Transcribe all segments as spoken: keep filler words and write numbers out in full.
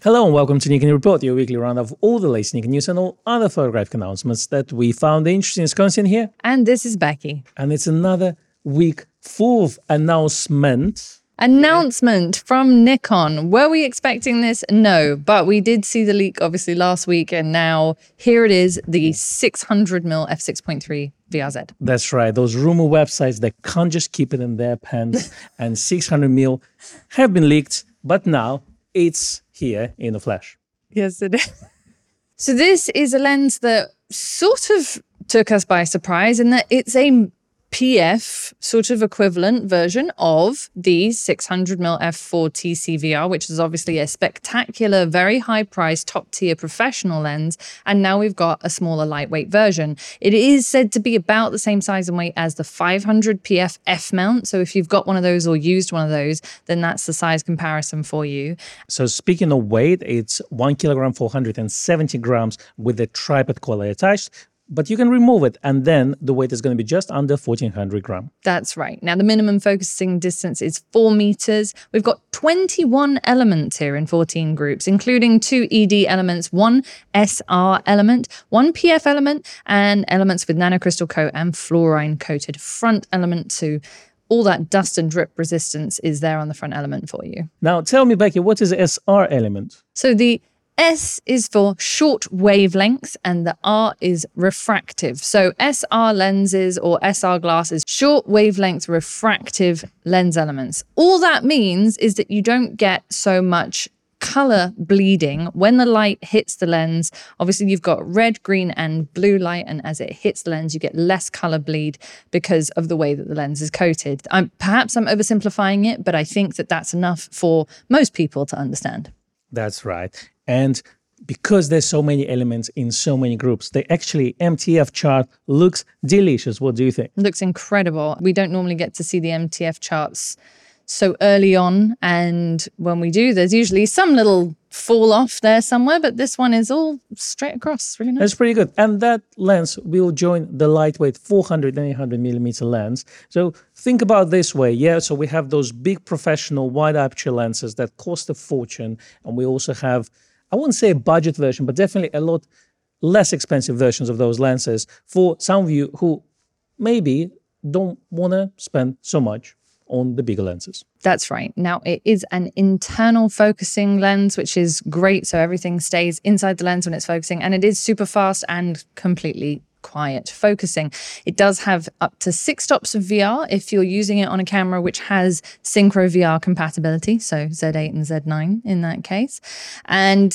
Hello and welcome to Nikon Report, your weekly round of all the latest Nikon news and all other photographic announcements that we found interesting. It's Konstantin here. And this is Becky. And it's another week full of announcement. Announcement from Nikon. Were we expecting this? No, but we did see the leak obviously last week, and now here it is, the six hundred millimeter f six point three V R Z. That's right. Those rumor websites that can't just keep it in their pants and six hundred millimeter have been leaked, but now it's here in the flesh. Yes, it is. So this is a lens that sort of took us by surprise in that it's a P F sort of equivalent version of the six hundred millimeter f four T C V R, which is obviously a spectacular, very high price, top tier professional lens. And now we've got a smaller lightweight version. It is said to be about the same size and weight as the five hundred P F F mount. So if you've got one of those or used one of those, then that's the size comparison for you. So speaking of weight, it's one kilogram, four hundred seventy grams with the tripod collar attached. But you can remove it, and then the weight is going to be just under fourteen hundred grams. That's right. Now, the minimum focusing distance is four meters. We've got twenty-one elements here in fourteen groups, including two E D elements, one S R element, one P F element, and elements with nanocrystal coat and fluorine-coated front element. So all that dust and drip resistance is there on the front element for you. Now, tell me, Becky, what is S R element? So the S is for short wavelengths and the R is refractive. So S R lenses or S R glasses, short wavelength refractive lens elements. All that means is that you don't get so much color bleeding when the light hits the lens. Obviously, you've got red, green, and blue light, and as it hits the lens, you get less color bleed because of the way that the lens is coated. I'm, perhaps I'm oversimplifying it, but I think that that's enough for most people to understand. That's right. And because there's so many elements in so many groups, the actually M T F chart looks delicious. What do you think? It looks incredible. We don't normally get to see the M T F charts so early on. And when we do, there's usually some little fall off there somewhere, but this one is all straight across. Really nice. That's pretty good. And that lens will join the lightweight four hundred and eight hundred millimeter lens. So think about this way. Yeah, so we have those big professional wide aperture lenses that cost a fortune. And we also have, I wouldn't say a budget version, but definitely a lot less expensive versions of those lenses for some of you who maybe don't want to spend so much on the bigger lenses. That's right. Now, it is an internal focusing lens, which is great. So everything stays inside the lens when it's focusing, and it is super fast and completely quiet focusing. It does have up to six stops of V R if you're using it on a camera which has Synchro V R compatibility, so Z eight and Z nine in that case. And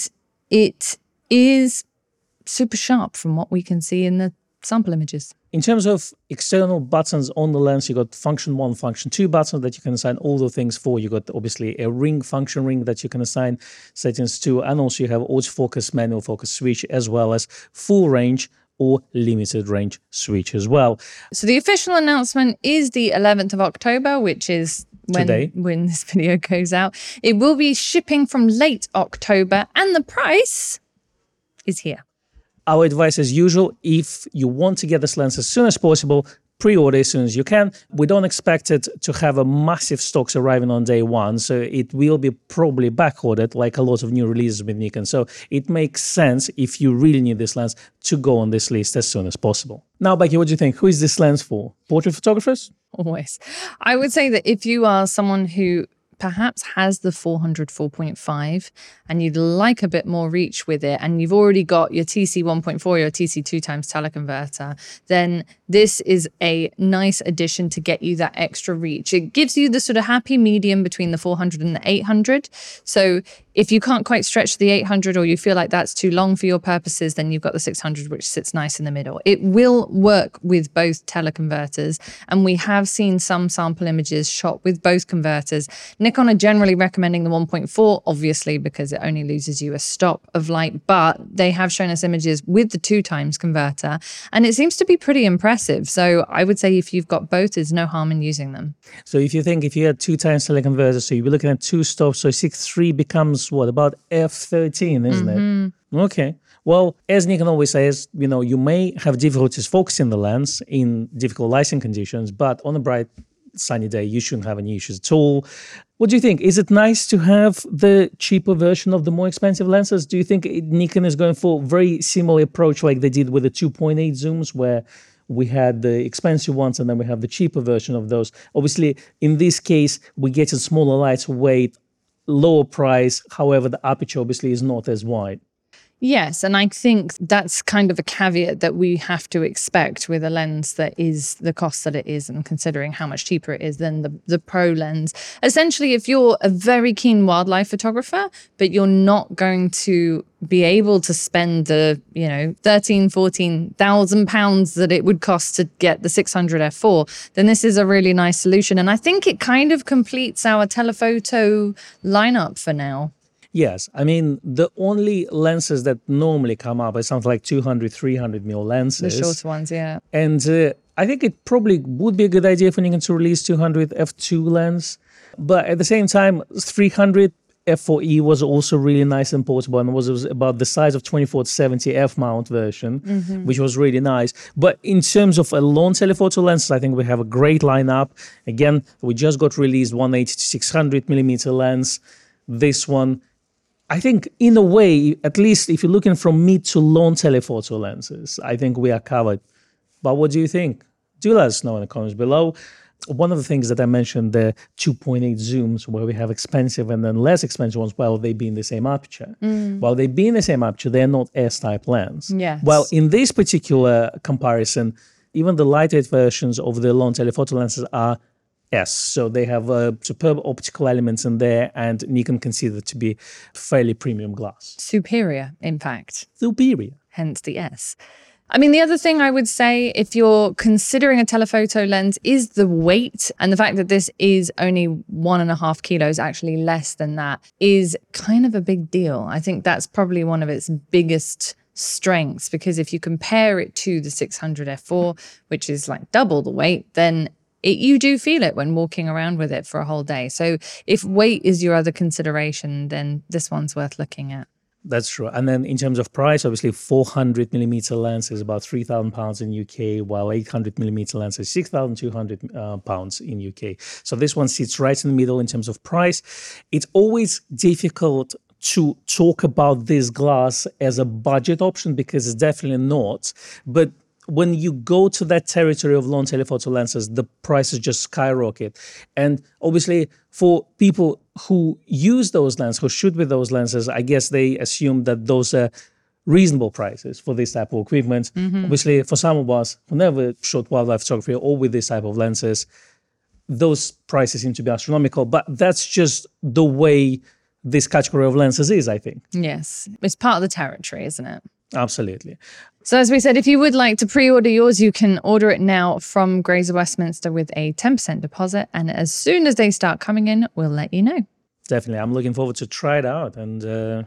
it is super sharp from what we can see in the sample images. In terms of external buttons on the lens, you got function one, function two buttons that you can assign all the things for. You got obviously a ring, function ring that you can assign settings to, and also you have autofocus, manual focus switch, as well as full range or limited range switch as well. So the official announcement is the eleventh of October, which is when, Today. when this video goes out. It will be shipping from late October, and the price is here. Our advice as usual, if you want to get this lens as soon as possible, pre-order as soon as you can. We don't expect it to have a massive stocks arriving on day one, so it will be probably back-ordered like a lot of new releases with Nikon. So it makes sense if you really need this lens to go on this list as soon as possible. Now, Becky, what do you think? Who is this lens for? Portrait photographers? Always. I would say that if you are someone who perhaps has the four hundred four point five and you'd like a bit more reach with it, and you've already got your T C one point four or your T C two times teleconverter, then this is a nice addition to get you that extra reach. It gives you the sort of happy medium between the four hundred and the eight hundred. So if you can't quite stretch the eight hundred or you feel like that's too long for your purposes, then you've got the six hundred, which sits nice in the middle. It will work with both teleconverters, and we have seen some sample images shot with both converters. Nikon are generally recommending the one point four, obviously, because it only loses you a stop of light, but they have shown us images with the two times converter, and it seems to be pretty impressive. So I would say if you've got both, there's no harm in using them. So if you think if you had two times teleconverter, so you'll be looking at two stops, so six three becomes what, about F thirteen, isn't mm-hmm. it? Okay. Well, as Nikon always says, you know, you may have difficulties focusing the lens in difficult lighting conditions, but on a bright sunny day, you shouldn't have any issues at all. What do you think? Is it nice to have the cheaper version of the more expensive lenses? Do you think it- Nikon is going for a very similar approach like they did with the two point eight zooms, where we had the expensive ones and then we have the cheaper version of those? Obviously, in this case, we get a smaller lightweight, lower price. However, the aperture obviously is not as wide. Yes, and I think that's kind of a caveat that we have to expect with a lens that is the cost that it is, and considering how much cheaper it is than the, the pro lens. Essentially, if you're a very keen wildlife photographer, but you're not going to be able to spend the, you know, thirteen, fourteen thousand pounds that it would cost to get the six hundred f four, then this is a really nice solution. And I think it kind of completes our telephoto lineup for now. Yes, I mean, the only lenses that normally come up are something like two hundred, three hundred mil lenses. The shorter ones, yeah. And uh, I think it probably would be a good idea for Nikon to release two hundred f two lens. But at the same time, three hundred f four E was also really nice and portable, and was, was about the size of twenty-four to seventy f mount version, mm-hmm. which was really nice. But in terms of a long telephoto lenses, I think we have a great lineup. Again, we just got released one eighty to six hundred millimeter lens. This one, I think in a way, at least if you're looking from mid to long telephoto lenses, I think we are covered. But what do you think? Do let us know in the comments below. One of the things that I mentioned, the two point eight zooms, where we have expensive and then less expensive ones, while they be in the same aperture. Mm. While they be in the same aperture, they're not S-type lens. Yes. Well, in this particular comparison, even the lightweight versions of the long telephoto lenses are S. So they have uh, superb optical elements in there, and Nikon considered to be fairly premium glass. Superior, in fact. Superior. Hence the S. I mean, the other thing I would say, if you're considering a telephoto lens, is the weight. And the fact that this is only one and a half kilos, actually less than that, is kind of a big deal. I think that's probably one of its biggest strengths, because if you compare it to the six hundred f four, which is like double the weight, then It, you do feel it when walking around with it for a whole day. So if weight is your other consideration, then this one's worth looking at. That's true. And then in terms of price, obviously four hundred millimeter lens is about three thousand pounds in U K, while eight hundred millimeter lens is six thousand two hundred uh, pounds in U K. So this one sits right in the middle in terms of price. It's always difficult to talk about this glass as a budget option, because it's definitely not. But when you go to that territory of long telephoto lenses, the prices just skyrocket. And obviously for people who use those lenses, who shoot with those lenses, I guess they assume that those are reasonable prices for this type of equipment. Mm-hmm. Obviously for some of us who never shot wildlife photography or with this type of lenses, those prices seem to be astronomical, but that's just the way this category of lenses is, I think. Yes, it's part of the territory, isn't it? Absolutely. So as we said, if you would like to pre-order yours, you can order it now from Grazer Westminster with a ten percent deposit. And as soon as they start coming in, we'll let you know. Definitely. I'm looking forward to try it out and uh,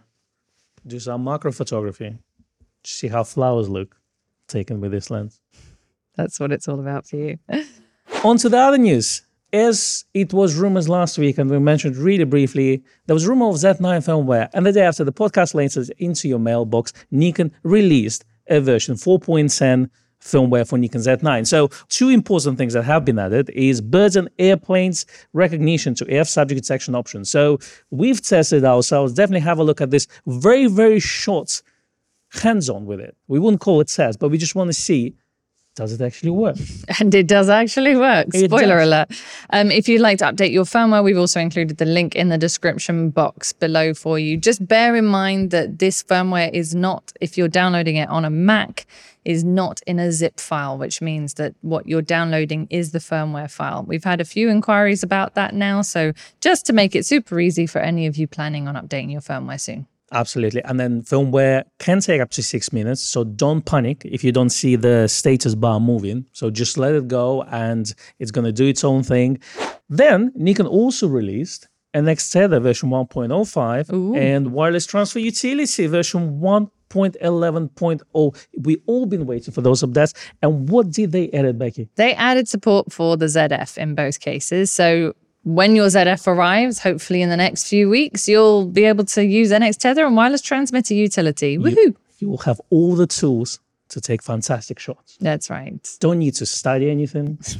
do some macro photography. See how flowers look taken with this lens. That's what it's all about for you. On to the other news. As it was rumors last week, and we mentioned really briefly, there was rumor of Z nine firmware, and the day after the podcast lands into your mailbox, Nikon released a version four point ten firmware for Nikon Z nine. So two important things that have been added is birds and airplanes recognition to A F subject detection options. So we've tested ourselves. Definitely have a look at this very, very short hands-on with it. We wouldn't call it test, but we just want to see, does it actually work? And it does actually work. It Spoiler does. alert. Um, if you'd like to update your firmware, we've also included the link in the description box below for you. Just bear in mind that this firmware is not, if you're downloading it on a Mac, is not in a zip file, which means that what you're downloading is the firmware file. We've had a few inquiries about that now, so just to make it super easy for any of you planning on updating your firmware soon. Absolutely. And then firmware can take up to six minutes. So don't panic if you don't see the status bar moving. So just let it go and it's going to do its own thing. Then Nikon also released an X-Tether version one point oh five Ooh. And wireless transfer utility version one point eleven point oh. We've all been waiting for those updates. And what did they add, Becky? They added support for the Z F in both cases. So when your Z F arrives, hopefully in the next few weeks, you'll be able to use N X Tether and wireless transmitter utility. Woohoo! You, you will have all the tools to take fantastic shots. That's right. Don't need to study anything.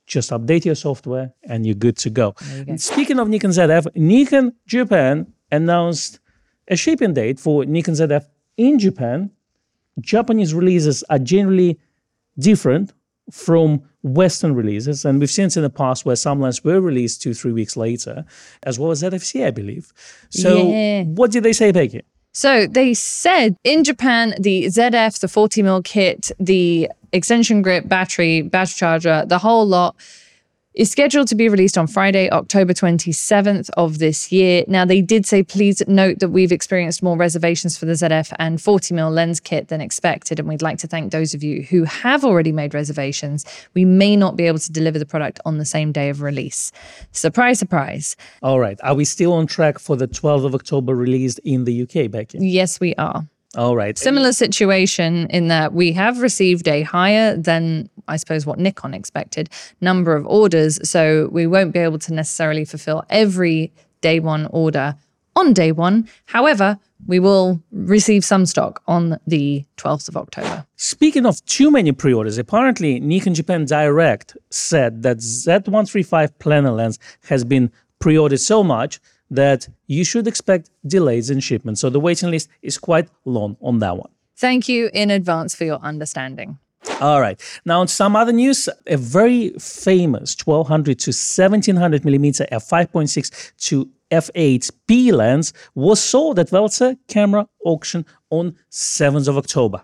Just update your software and you're good to go. you go. Speaking of Nikon Z F, Nikon Japan announced a shipping date for Nikon Z F in Japan. Japanese releases are generally different from Western releases, and we've seen it in the past where some lenses were released two, three weeks later, as well as Z F C, I believe. So Yeah. what did they say, Becky? So they said in Japan, the Z F, the forty mil kit, the extension grip, battery, battery charger, the whole lot is scheduled to be released on Friday, October twenty-seventh of this year. Now, they did say, please note that we've experienced more reservations for the Z F and forty mil lens kit than expected, and we'd like to thank those of you who have already made reservations. We may not be able to deliver the product on the same day of release. Surprise, surprise. All right. Are we still on track for the twelfth of October released in the U K, Becky? Yes, we are. All right. Similar situation in that we have received a higher than, I suppose, what Nikon expected number of orders. So we won't be able to necessarily fulfill every day one order on day one. However, we will receive some stock on the twelfth of October. Speaking of too many pre-orders, apparently Nikon Japan Direct said that Z one thirty-five planar lens has been pre-ordered so much that you should expect delays in shipment. So the waiting list is quite long on that one. Thank you in advance for your understanding. All right. Now, on some other news, a very famous twelve hundred to seventeen hundred millimeter f five point six to f eight P lens was sold at Veltzer Camera Auction on seventh of October.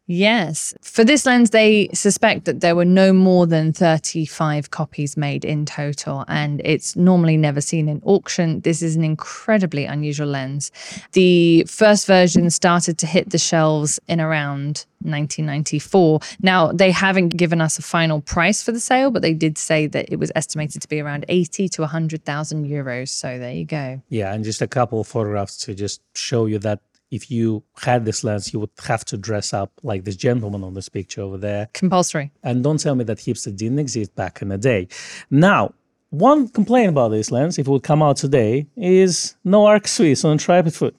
Yes. For this lens, they suspect that there were no more than thirty-five copies made in total, and it's normally never seen in auction. This is an incredibly unusual lens. The first version started to hit the shelves in around nineteen ninety-four. Now, they haven't given us a final price for the sale, but they did say that it was estimated to be around eighty to one hundred thousand euros. So there you go. Yeah, and just a couple of photographs to just show you that if you had this lens, you would have to dress up like this gentleman on this picture over there. Compulsory. And don't tell me that hipster didn't exist back in the day. Now, one complaint about this lens, if it would come out today, is no arc Swiss on tripod foot.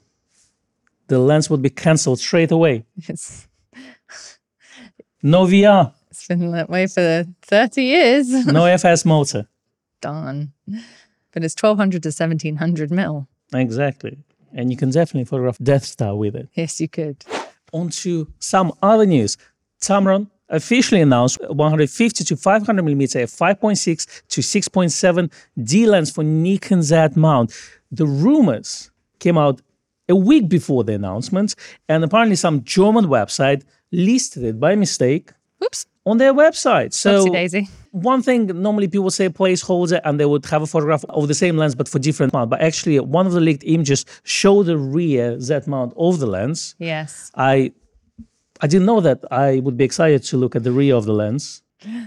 The lens would be cancelled straight away. It's, No V R, it's been that way for thirty years. no F S motor. Darn. But it's twelve hundred to seventeen hundred mil. Exactly. And you can definitely photograph Death Star with it. Yes, you could. On to some other news. Tamron officially announced one fifty to five hundred millimeter f five point six to six point seven D lens for Nikon Z mount. The rumors came out a week before the announcement, and apparently some German website listed it by mistake Whoops. on their website. So Oopsie daisy. one thing, normally people say placeholder and they would have a photograph of the same lens but for different mount. But actually, one of the leaked images showed the rear Z mount of the lens. Yes. I I didn't know that. I would be excited to look at the rear of the lens.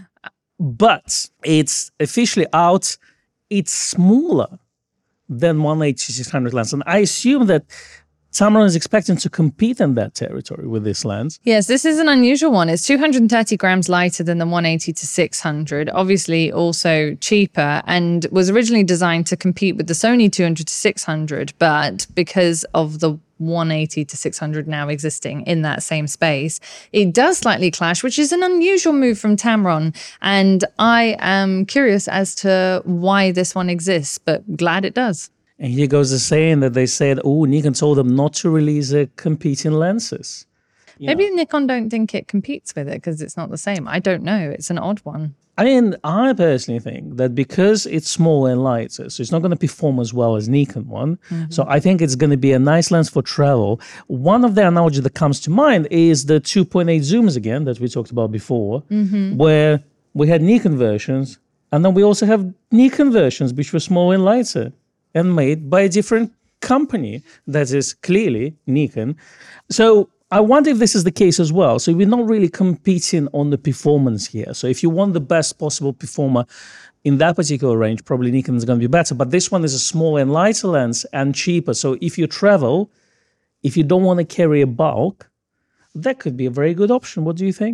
But it's officially out. It's smaller than one eighty to six hundred lens. And I assume that Tamron is expecting to compete in that territory with this lens. Yes, this is an unusual one. It's two hundred thirty grams lighter than the one eighty to six hundred, obviously also cheaper, and was originally designed to compete with the Sony two hundred to six hundred, but because of the one eighty to six hundred now existing in that same space, it does slightly clash, which is an unusual move from Tamron. And I am curious as to why this one exists, but glad it does. And here goes the saying that they said, oh, Nikon told them not to release uh, competing lenses. You Maybe know. Nikon don't think it competes with it because it's not the same. I don't know. It's an odd one. I mean, I personally think that because it's smaller and lighter, so it's not going to perform as well as Nikon one. Mm-hmm. So I think it's going to be a nice lens for travel. One of the analogy that comes to mind is the two point eight zooms again that we talked about before, mm-hmm. where we had Nikon versions, and then we also have Nikon versions which were smaller and lighter and made by a different company that is clearly Nikon. So I wonder if this is the case as well. So we're not really competing on the performance here. So if you want the best possible performer in that particular range, probably Nikon is going to be better. But this one is a smaller and lighter lens and cheaper. So if you travel, if you don't want to carry a bulk, that could be a very good option. What do you think?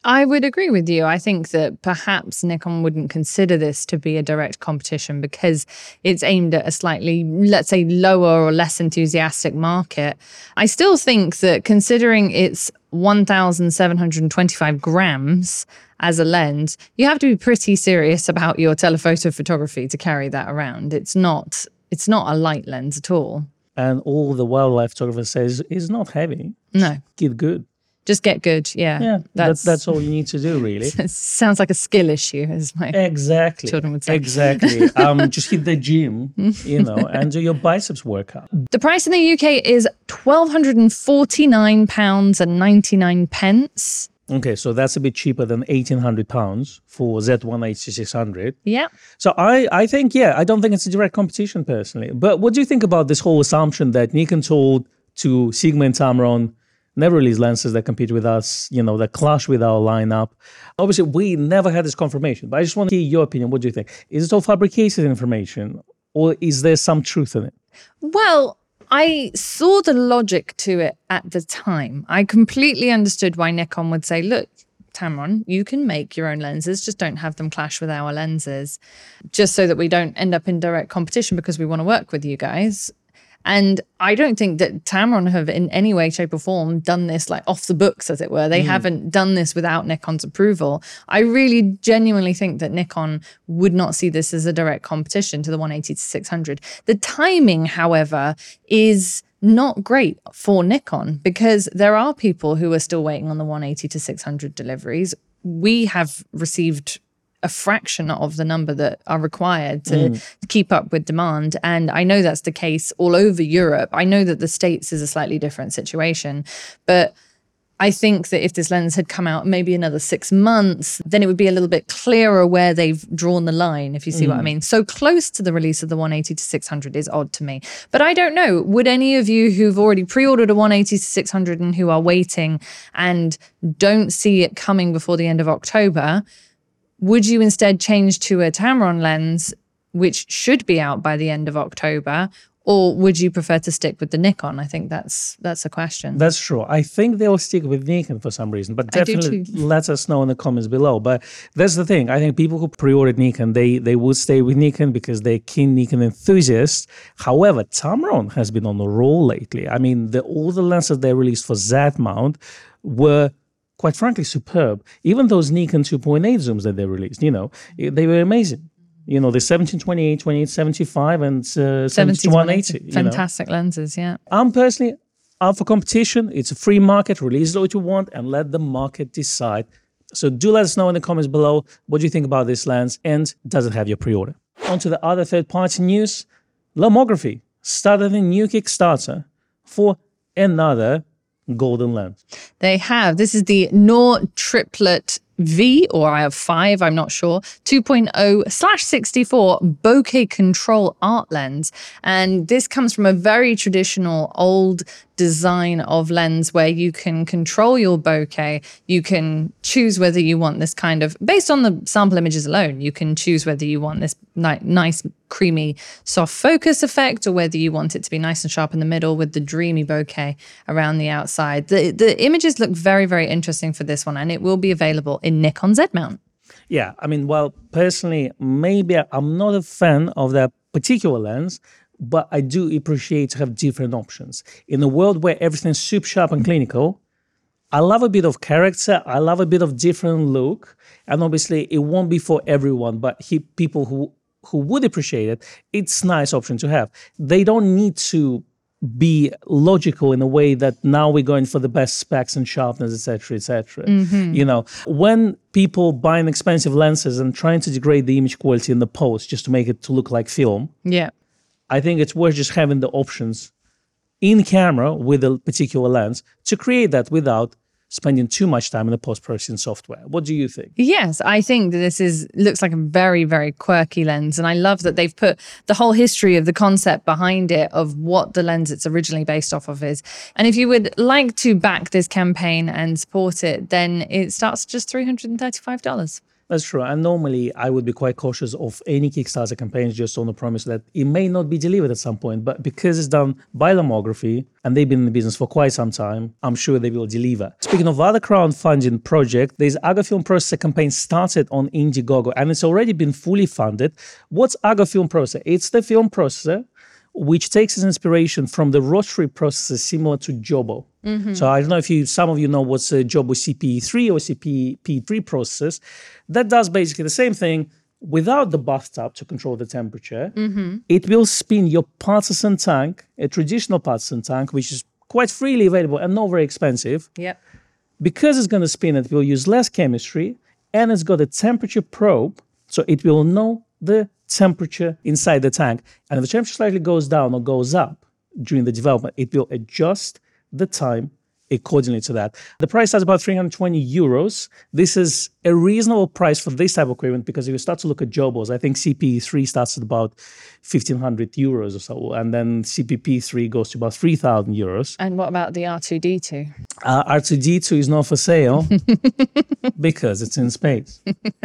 I would agree with you. I think that perhaps Nikon wouldn't consider this to be a direct competition because it's aimed at a slightly, let's say, lower or less enthusiastic market. I still think that considering it's one thousand seven hundred twenty-five grams as a lens, you have to be pretty serious about your telephoto photography to carry that around. It's not, it's not a light lens at all. And all the wildlife photographer says is not heavy. No. Get good. Just get good, yeah. Yeah, that's, that, that's all you need to do, really. It sounds like a skill issue, as my exactly. children would say. Exactly. um, just hit the gym, you know, and do your biceps workout. The price in the U K is one thousand two hundred forty-nine pounds and ninety-nine pence. Okay, so that's a bit cheaper than eighteen hundred pounds for Z one eighty six hundred. Yeah. So I, I think, yeah, I don't think it's a direct competition personally. But what do you think about this whole assumption that Nikon told to Sigma and Tamron, never release lenses that compete with us, you know, that clash with our lineup? Obviously, we never had this confirmation, but I just want to hear your opinion. What do you think? Is it all fabricated information, or is there some truth in it? Well, I saw the logic to it at the time. I completely understood why Nikon would say, look, Tamron, you can make your own lenses, just don't have them clash with our lenses, just so that we don't end up in direct competition because we want to work with you guys. And I don't think that Tamron have in any way, shape or form done this like off the books, as it were. They mm. haven't done this without Nikon's approval. I really genuinely think that Nikon would not see this as a direct competition to the one eighty to six hundred. The timing, however, is not great for Nikon because there are people who are still waiting on the one eighty to six hundred deliveries. We have received a fraction of the number that are required to mm. keep up with demand. And I know that's the case all over Europe. I know that the States is a slightly different situation, but I think that if this lens had come out maybe another six months, then it would be a little bit clearer where they've drawn the line, if you see mm. what I mean. So close to the release of the one eighty to six hundred is odd to me. But I don't know, would any of you who've already pre-ordered a one eighty to six hundred and who are waiting and don't see it coming before the end of October, would you instead change to a Tamron lens, which should be out by the end of October, or would you prefer to stick with the Nikon? I think that's that's a question. That's true. I think they will stick with Nikon for some reason, but definitely let us know in the comments below. But that's the thing. I think people who pre-ordered Nikon, they they would stay with Nikon because they're keen Nikon enthusiasts. However, Tamron has been on the roll lately. I mean, the, all the lenses they released for Z mount were, quite frankly, superb. Even those Nikon two point eight zooms that they released, you know, they were amazing. You know, the seventeen twenty-eight, twenty-eight seventy-five, and uh, seventeen one eighty. Fantastic know. lenses, yeah. I'm personally out for competition. It's a free market. Release what you want and let the market decide. So do let us know in the comments below what do you think about this lens and does it have your pre-order. On to the other third-party news. Lomography started a new Kickstarter for another golden lens. They have. This is the Nor Triplet V, or I have five, I'm not sure, two point oh slash sixty-four bokeh control art lens. And this comes from a very traditional old design of lens where you can control your bokeh. You can choose whether you want this kind of, based on the sample images alone, you can choose whether you want this ni nice, creamy, soft focus effect or whether you want it to be nice and sharp in the middle with the dreamy bokeh around the outside. The, the images look very, very interesting for this one, and it will be available in Nikon Z mount. Yeah, I mean, well, personally, maybe I'm not a fan of that particular lens, but I do appreciate to have different options. In a world where everything's super sharp and clinical, I love a bit of character, I love a bit of different look, and obviously it won't be for everyone, but he, people who, who would appreciate it, it's a nice option to have. They don't need to be logical in a way that now we're going for the best specs and sharpness, et cetera, et cetera. Mm-hmm. You know, when people buying expensive lenses and trying to degrade the image quality in the post just to make it to look like film, yeah, I think it's worth just having the options in camera with a particular lens to create that without spending too much time in the post-processing software. What do you think? Yes, I think that this is looks like a very, very quirky lens. And I love that they've put the whole history of the concept behind it, of what the lens it's originally based off of is. And if you would like to back this campaign and support it, then it starts just three hundred thirty-five dollars. That's true. And normally I would be quite cautious of any Kickstarter campaigns just on the promise that it may not be delivered at some point. But because it's done by Lomography and they've been in the business for quite some time, I'm sure they will deliver. Speaking of other crowdfunding project, there's Argo Film Processor campaign started on Indiegogo and it's already been fully funded. What's Argo Film Processor? It's the film processor which takes its inspiration from the rotary processor similar to Jobo. Mm-hmm. So I don't know if you, some of you know what's a Jobo C P E three or C P E three processors. That does basically the same thing without the bathtub to control the temperature. Mm-hmm. It will spin your partisan tank, a traditional partisan tank, which is quite freely available and not very expensive. Yep. Because it's going to spin, it will use less chemistry and it's got a temperature probe, so it will know the temperature inside the tank. And if the temperature slightly goes down or goes up during the development, it will adjust the time accordingly to that. The price starts about three hundred twenty euros. This is a reasonable price for this type of equipment because if you start to look at Jobos, I think C P E three starts at about fifteen hundred euros or so, and then C P E three goes to about three thousand euros. And what about the R two D two? Uh, R two D two is not for sale because it's in space.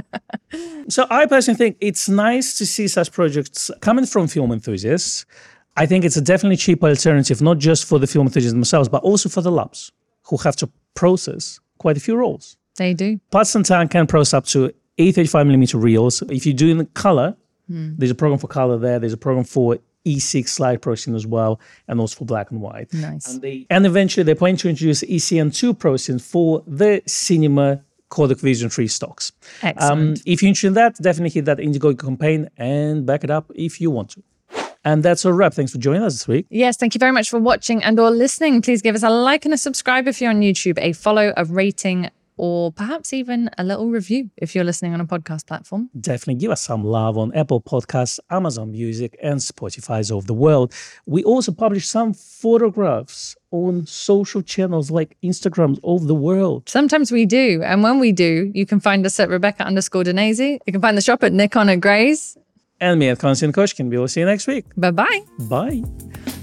So I personally think it's nice to see such projects coming from film enthusiasts. I think it's a definitely cheap alternative, not just for the film enthusiasts themselves, but also for the labs who have to process quite a few rolls. They do. Partisan Tank can process up to eight thirty-five millimeter reels. If you're doing color, hmm. there's a program for color there. There's a program for E six slide processing as well, and also for black and white. Nice. And, they, and eventually they plan to introduce E C N two processing for the cinema Kodak Vision three stocks. Excellent. Um, if you're interested in that, definitely hit that Indiegogo campaign and back it up if you want to. And that's a wrap. Thanks for joining us this week. Yes, thank you very much for watching and or listening. Please give us a like and a subscribe if you're on YouTube, a follow, a rating, or perhaps even a little review if you're listening on a podcast platform. Definitely give us some love on Apple Podcasts, Amazon Music, and Spotify's of the world. We also publish some photographs on social channels like Instagrams of the world. Sometimes we do. And when we do, you can find us at Rebecca underscore Danese. You can find the shop at Nikon and Grays. And me at Konstantin Koshkin. We will see you next week. Bye-bye. Bye.